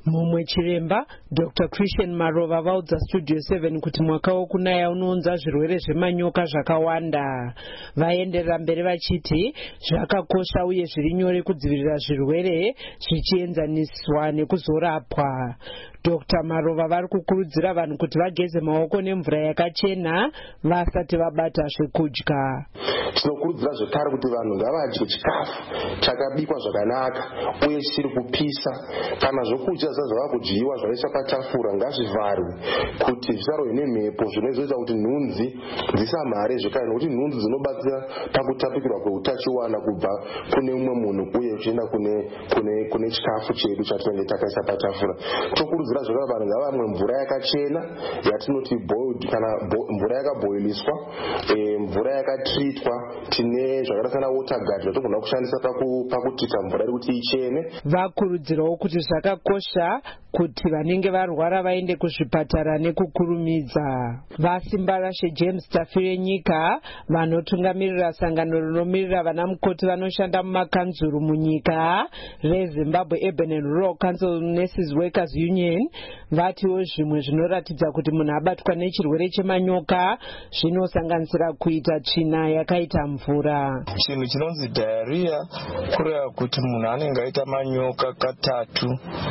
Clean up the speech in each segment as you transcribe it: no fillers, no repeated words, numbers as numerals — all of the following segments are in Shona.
Mumwe chiremba Dr. Christian Marova vaudza Studio 7 kuti mwaka wokunaya unounza zvirwere zvemanyoka zvakawanda. Vaenderera mberi vachiti zvakakosha uye zviri nyore kudzivirira zvirwere zvichienzaniswa nekuzorapwa. Dr. Marova vari kukurudzira vanhu kuti vageze maoko nemvura yakachena vasati vabata zvekudya. Tinokurudzira zvekare kuti vanhu ngavadye chikafu chakabikwa zvakanaka uye chiri kupisa. Kana zvokudya zvava kudyiwa zvakaiswa patafura ngazvivharwe kuti zvisarohwe nemhepo zvinozoita kuti nhunzi dzisamhare zvekare, nokuti nhunzi dzinobatsira pakutapukirwa kweutachiwana kubva kune umwe munhu uye uchienda kune chikafu chedu chatinenge takaisa patafura. Tokurudzira zvekare vanhu ngavamwe mvura yakachena yatinoti boiled, kana mvura yakaboiliswa, mvura yakatreatwa. Tine zvakaita sana water guard zvatogona kushandisa pakutita mvura iri kuti ichene. Vakurudzirawo kuti zvakakosha kuti vanenge varwara vaende kuzvipatara nekukurumidza. Vasimbarashe James Tafire nyika vanotungamirira sangano rinomirira vana mukoti vanoshanda mumakanzuru munyika reZimbabwe Urban and Rural Council Nurses Workers Union vatiwo zvimwe zvinoratidza kuti munhu abatwa nechirwere chemanyoka zvinosanganisira kuita tsvina yakaita mvura. Chinhu chinonzi diarrhea kureva kuti munhu anenge aita manyoka katatu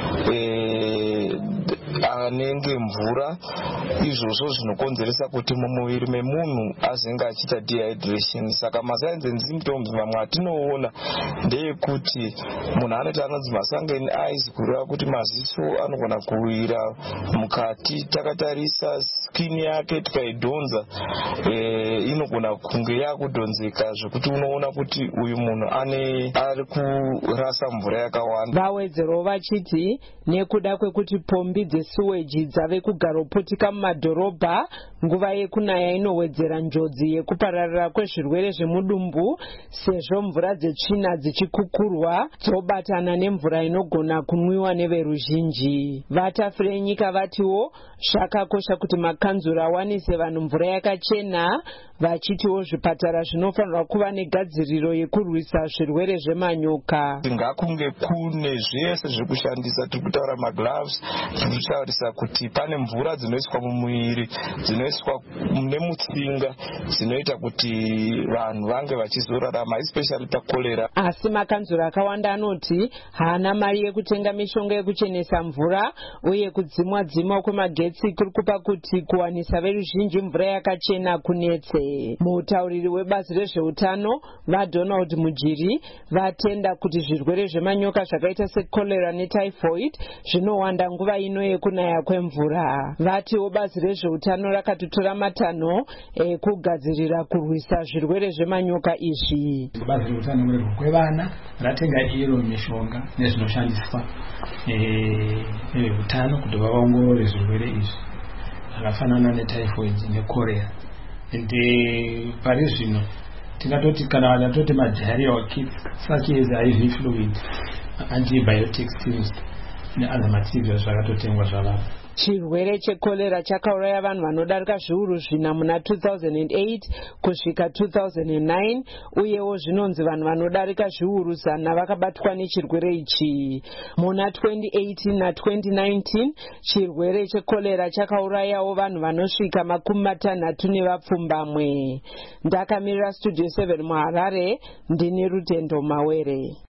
anenge mvura. Izvozvo zvinokonzeresa kuti mumuviri memunhu azenge achiita dehydration. Saka masigns symptoms mamwe atinoona ndeyekuti munhu anonzi masangen eyes, kureva kuti maziso anogona kuwira mukati. Takatarisa skin yake tikaidhonza inogona kunge yakudhonzeka zvekuti unoona kuti uyu munhu ari kurasa mvura yakawanda. Vawedzerawo vachiti nekuda kwekuti pombi dzesuweji dzave kugaroputika mumadhorobha, nguva yekunaya inowedzera njodzi yekupararira kwezvirwere zvemudumbu sezvo mvura dzetsvina dzichikukurwa dzobatana nemvura inogona kunwiwa neveruzhinji. Vatafire nyika vatiwo zvakakosha kuti makanzura awanise vanhu mvura yakachena, vachitiwo zvipatara zvinofanirwa kuva negadziriro yekurwisa zvirwere zvemanyoka. Ngakunge kune zvese zvekushandisa. Tiri kutaura magloves, tiri kutaurisa kuti pane mvura dzinoiswa mumuviri, dzinoiswa nemutsinga, dzinoita kuti vanhu vange vachizorarama especially pakolera. Asi makanzura akawanda anoti haana mari yekutenga mishonga yekuchenesa mvura uye kudzimwa kwemagetsi kuri kupa kuti kuwanisa veruzhinji mvura yakachena kunetse. Mutauriri webazi rezveutano vaDonald Mujiri vatenda kuti zvirwere zvemanyoka zvakaita sekolera netyphoid zvinowanda nguva ino yekunaya kwemvura. Vatiwo bazi rezveutano rakatotora matanho ekugadzirira kurwisa zvirwere zvemanyoka izvi. Bazi rezveutano murego kwevana ratenga iro mishonga nezvinoshandiswa neveutano kuti vaongorore zvirwere izvi zvakafanana netyphoid nekorera. Pari zvino tingatoti kana vanatoti madiarrhea kits such as IV fluid, antibiotics neother materials zvakatotengwa zvavavo. Chirwere chekolera chakauraya vanhu vanodarika zviuru zvina muna 2008 kusvika 2009 uyewo zvinonzi vanhu vanodarika zviuru zana vakabatwa nechirwere ichi. Muna 2018 na 2019 chirwere chekolera chakaurayawo vanhu vanosvika 60 nevapfumbamwe. Ndakamirira Studio 7 muHarare, ndini Rutendo Mawere.